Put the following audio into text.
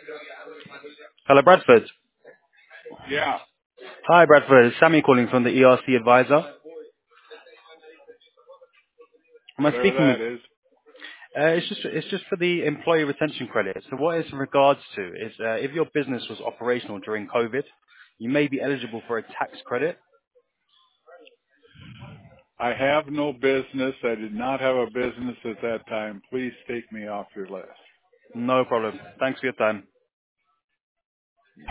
Hello, Bradford. Yeah, Hi, Bradford. It's Sammy calling from the ERC Advisor. Am I whatever speaking with? that is. It's just for the employee retention credit. So what it's in regards to is if your business was operational during COVID, you may be eligible for a tax credit. I have no business. I did not have a business at that time. Please take me off your list. No problem. Thanks for your time.